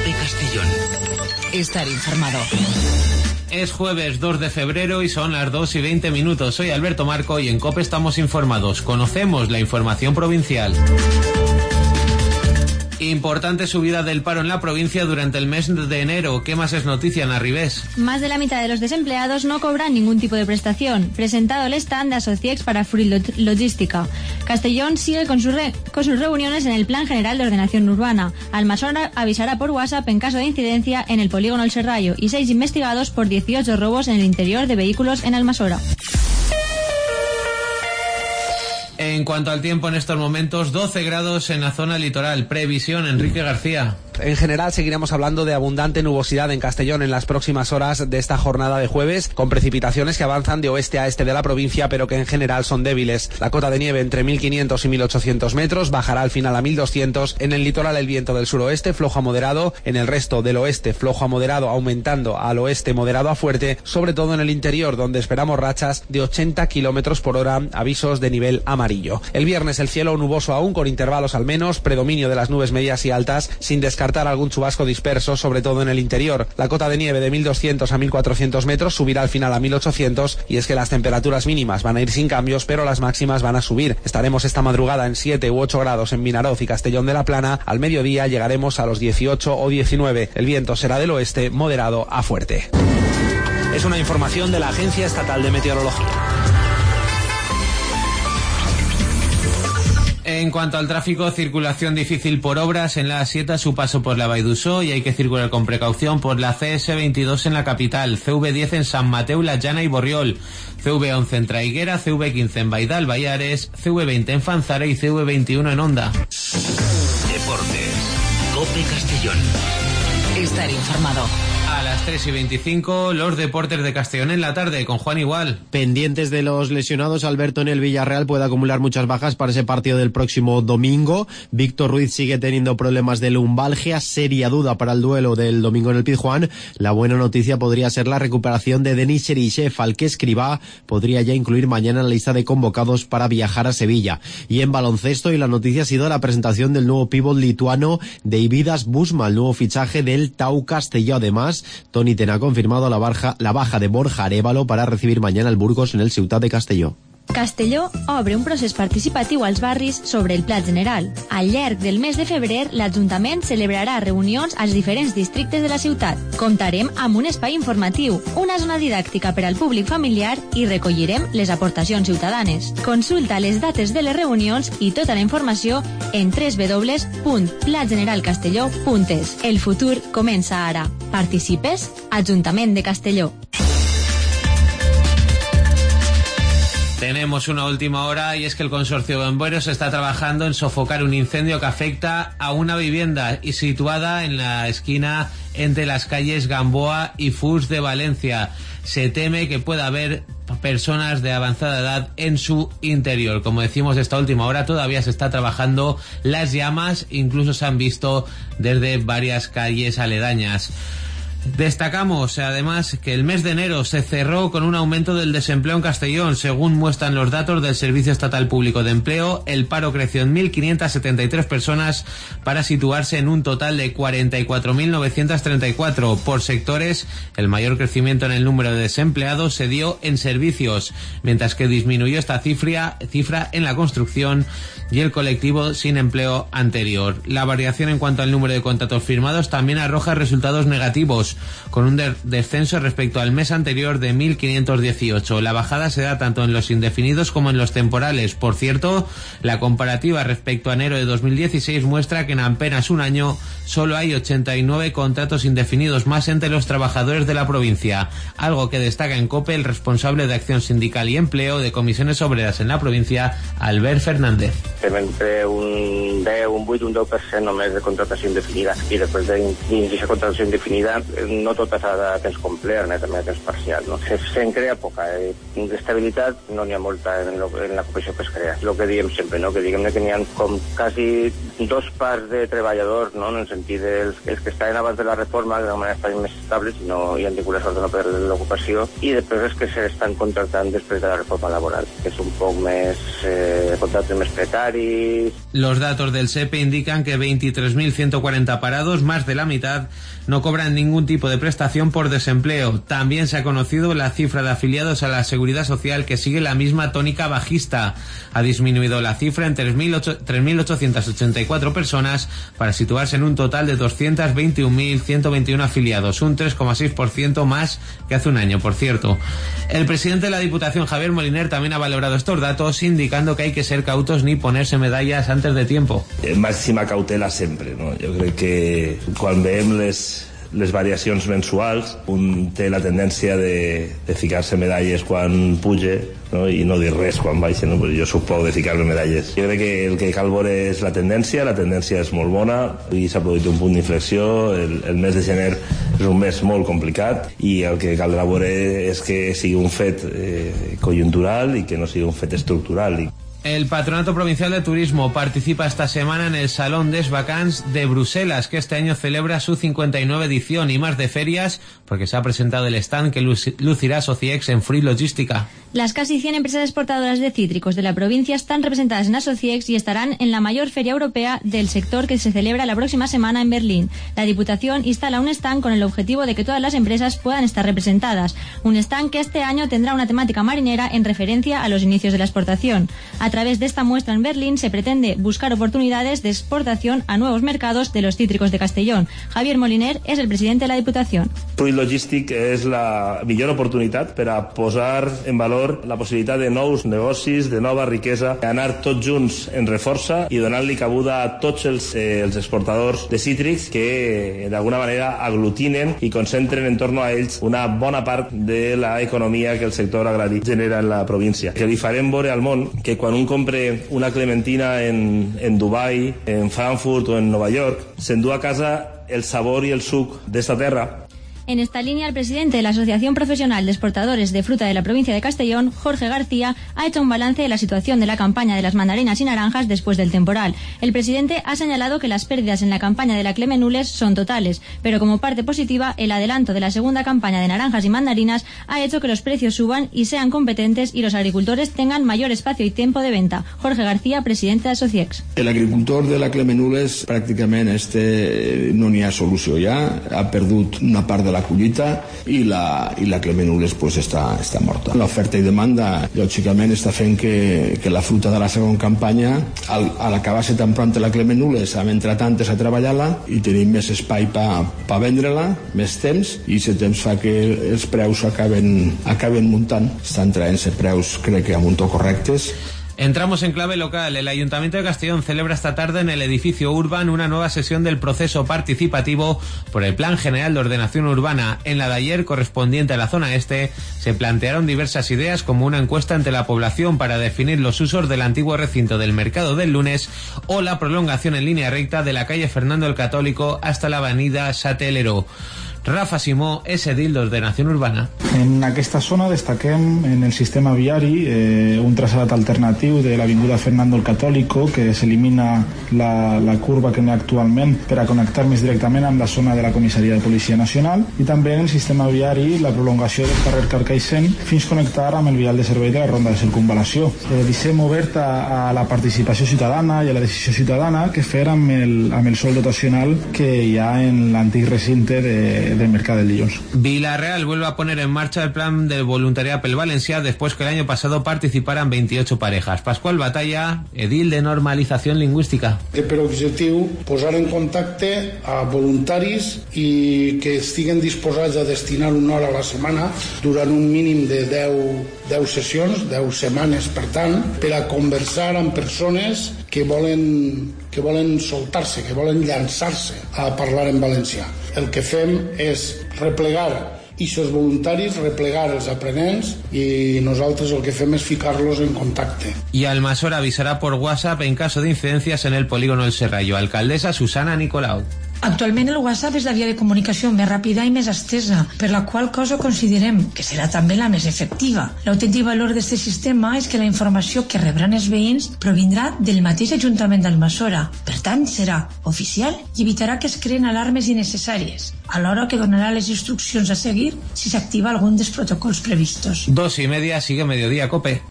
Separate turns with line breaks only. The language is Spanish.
COPE Castellón. Estar informado.
Es jueves 2 de febrero y son las 2:20. Soy Alberto Marco y en COPE estamos informados. Conocemos la información provincial. Importante subida del paro en la provincia durante el mes de enero. ¿Qué más es noticia, Ana Ribés?
Más de la mitad de los desempleados no cobran ningún tipo de prestación. Presentado el stand de Asociex para Fruit Logística. Castellón sigue con sus reuniones en el Plan General de Ordenación Urbana. Almasora avisará por WhatsApp en caso de incidencia en el polígono El Serrallo y 6 investigados por 18 robos en el interior de vehículos en Almasora.
En cuanto al tiempo en estos momentos, 12 grados en la zona litoral. Previsión, Enrique García.
En general seguiremos hablando de abundante nubosidad en Castellón en las próximas horas de esta jornada de jueves, con precipitaciones que avanzan de oeste a este de la provincia, pero que en general son débiles. La cota de nieve entre 1.500 y 1.800 metros bajará al final a 1.200. En el litoral el viento del suroeste flojo a moderado, en el resto del oeste flojo a moderado, aumentando al oeste moderado a fuerte, sobre todo en el interior, donde esperamos rachas de 80 kilómetros por hora, avisos de nivel amarillo. El viernes el cielo nuboso aún, con intervalos al menos, predominio de las nubes medias y altas, sin descartar algún chubasco disperso, sobre todo en el interior. La cota de nieve de 1.200 a 1.400 metros subirá al final a 1.800, y es que las temperaturas mínimas van a ir sin cambios, pero las máximas van a subir. Estaremos esta madrugada en 7 u 8 grados en Vinaroz y Castellón de la Plana. Al mediodía llegaremos a los 18 o 19. El viento será del oeste, moderado a fuerte. Es una información de la Agencia Estatal de Meteorología.
En cuanto al tráfico, circulación difícil por obras en la A7 a su paso por la Vall d'Uixó, y hay que circular con precaución por la CS22 en la capital, CV10 en San Mateu, La Llana y Borriol, CV11 en Traiguera, CV15 en Baidal, Bayares, CV20 en Fanzara y CV21 en Onda.
Deportes. COPE Castellón. Estar informado.
A las 3:25, los deportes de Castellón en la tarde, con Juan Igual.
Pendientes de los lesionados, Alberto, en el Villarreal puede acumular muchas bajas para ese partido del próximo domingo. Víctor Ruiz sigue teniendo problemas de lumbalgia, seria duda para el duelo del domingo en el Pizjuán. La buena noticia podría ser la recuperación de Denis Cheryshev, al que Escribá podría ya incluir mañana en la lista de convocados para viajar a Sevilla. Y en baloncesto, y la noticia ha sido la presentación del nuevo pívot lituano Deividas Busma, el nuevo fichaje del Tau Castelló. Además, Toni Ten ha confirmado la baja de Borja Arévalo para recibir mañana el Burgos en el Ciutat de Castelló.
Castelló obre un procés participatiu als barris sobre el Pla General. Al llarg del mes de febrer, l'Ajuntament celebrarà reunions als diferents districtes de la ciutat. Comptarem amb un espai informatiu, una zona didàctica per al públic familiar i recollirem les aportacions ciutadanes. Consulta les dates de les reunions i tota la informació en www.plageneralcastelló.es. El futur comença ara. Participes? Ajuntament de Castelló.
Tenemos una última hora, y es que el consorcio de bomberos está trabajando en sofocar un incendio que afecta a una vivienda y situada en la esquina entre las calles Gamboa y Fus de Valencia. Se teme que pueda haber personas de avanzada edad en su interior. Como decimos, esta última hora todavía se está trabajando las llamas, incluso se han visto desde varias calles aledañas. Destacamos además que el mes de enero se cerró con un aumento del desempleo en Castellón. Según muestran los datos del Servicio Estatal Público de Empleo, el paro creció en 1.573 personas para situarse en un total de 44.934. Por sectores, el mayor crecimiento en el número de desempleados se dio en servicios, mientras que disminuyó esta cifra en la construcción y el colectivo sin empleo anterior. La variación en cuanto al número de contratos firmados también arroja resultados negativos, con un descenso respecto al mes anterior de 1.518. La bajada se da tanto en los indefinidos como en los temporales. Por cierto, la comparativa respecto a enero de 2016 muestra que en apenas un año solo hay 89 contratos indefinidos más entre los trabajadores de la provincia, algo que destaca en COPE el responsable de Acción Sindical y Empleo de Comisiones Obreras en la provincia, Albert Fernández.
Entre un 10, un 8, un 10% només de contratació indefinida, i després d'aquesta contratació indefinida no totes a temps complet, també a temps parcial. No? Se'n crea poca. D'estabilitat no n'hi ha molta en l'ocupació que es crea. És el que diem sempre, no? Que diguem que n'hi ha com quasi 2 parts de treballadors, no? En el sentit dels que estaven abans de la reforma, que d'alguna manera estaven més estables i no hi han tingut la sort de no perdre l'ocupació, i després els que s'estan contractant després de la reforma laboral, que és un poc més contractes més precaris.
Los datos del SEPE indican que 23.140 parados, más de la mitad, no cobran ningún tipo de prestación por desempleo. También se ha conocido la cifra de afiliados a la Seguridad Social, que sigue la misma tónica bajista. Ha disminuido la cifra en 3.884 personas para situarse en un total de 221.121 afiliados, un 3,6% más que hace un año, por cierto. El presidente de la Diputación, Javier Moliner, también ha valorado estos datos, indicando que hay que ser cautos ni ponerse medallas antes de tiempo.
Màxima cautela sempre, no? Jo crec que quan veiem les variacions mensuals, un té la tendència de ficar-se medalles quan puja, no? I no dir res quan baixa, no? Jo soc poc de ficar-me medalles. Jo crec que el que cal veure és la tendència és molt bona, i s'ha produït un punt d'inflexió, el mes de gener és un mes molt complicat, i el que caldrà veure és que sigui un fet conjuntural i que no sigui un fet estructural.
El Patronato Provincial de Turismo participa esta semana en el Salón des Vacants de Bruselas, que este año celebra su 59 edición, y más de ferias, porque se ha presentado el stand que lucirá Sociex en Free Logística.
Las casi 100 empresas exportadoras de cítricos de la provincia están representadas en Asociex y estarán en la mayor feria europea del sector, que se celebra la próxima semana en Berlín. La Diputación instala un stand con el objetivo de que todas las empresas puedan estar representadas. Un stand que este año tendrá una temática marinera en referencia a los inicios de la exportación. A través de esta muestra en Berlín se pretende buscar oportunidades de exportación a nuevos mercados de los cítricos de Castellón. Javier Moliner és el president de la Diputació.
Fruit Logístic és la millor oportunitat per a posar en valor la possibilitat de nous negocis, de nova riquesa, anar tots junts en reforça i donar-li cabuda a tots els exportadors de cítrics que d'alguna manera aglutinen i concentren en torno a ells una bona part de l'economia que el sector agrari genera en la província. Que li farem veure al món que quan un compre una clementina en Dubai, en Frankfurt o en Nova York, s'endú a casa el sabor i el suc d'esta terra.
En esta línea, el presidente de la Asociación Profesional de Exportadores de Fruta de la provincia de Castellón, Jorge García, ha hecho un balance de la situación de la campaña de las mandarinas y naranjas después del temporal. El presidente ha señalado que las pérdidas en la campaña de la Clemenules son totales, pero como parte positiva, el adelanto de la segunda campaña de naranjas y mandarinas ha hecho que los precios suban y sean competentes y los agricultores tengan mayor espacio y tiempo de venta. Jorge García, presidente de Asociex.
El agricultor de la Clemenules pràcticament no n'hi ha solució ja, ha perdut una part de la collita i la Clemenules pues està morta. L'oferta i demanda lògicament està fent que la fruta de la segona campanya, al acabar-se tan pront la Clemenules, hem entrat antes a treballar-la i tenim més espai per vendre-la, més temps, i aquest temps fa que els preus acaben muntant. Estan traient-se preus, crec que a muntó correctes.
Entramos en clave local. El Ayuntamiento de Castellón celebra esta tarde en el edificio Urban una nueva sesión del proceso participativo por el Plan General de Ordenación Urbana. En la de ayer, correspondiente a la zona este, se plantearon diversas ideas, como una encuesta entre la población para definir los usos del antiguo recinto del Mercado del Lunes o la prolongación en línea recta de la calle Fernando el Católico hasta la avenida Satelero. Rafa Simó és edil d'Ordenació Urbana.
En aquesta zona destaquem en el sistema viari un traçat alternatiu de l'avinguda Fernando el Católico, que s'elimina la curva que n'hi ha actualment per a connectar més directament amb la zona de la Comissaria de Policia Nacional, i també en el sistema viari la prolongació del carrer Carcaixent fins connectar amb el vial de servei de la ronda de circunvalació. Deixem obert a la participació ciutadana i a la decisió ciutadana que fer amb el sol dotacional que hi ha en l'antic recinte del Mercado del Lillons.
Villarreal vuelve a poner en marcha el plan del voluntariado pel Valencià después que el año pasado participaran 28 parejas. Pascual Batalla, edil de normalització lingüística.
Té per objectiu posar en contacte a voluntaris i que estiguen disposats a destinar una hora a la setmana durant un mínim de 10 sessions, 10 setmanes, per tant, per a conversar amb persones que volen soltar-se, que volen llançar-se a parlar en valencià. El que fem és replegar aquests voluntaris, replegar els aprenents, i nosaltres el que fem és ficar-los en contacte.
Y Almasora avisará por WhatsApp en caso de incidencias en el polígono El Serrallo. Alcaldesa Susana Nicolau.
Actualment el WhatsApp és la via de comunicació més ràpida i més estesa, per la qual cosa considerem que serà també la més efectiva. L'autèntic valor d'aquest sistema és que la informació que rebran els veïns provindrà del mateix Ajuntament d'Almassora. Per tant, serà oficial i evitarà que es creen alarmes innecessàries, alhora que donarà les instruccions a seguir si s'activa algun dels protocols previstos.
2:30, sigue Mediodía Cope.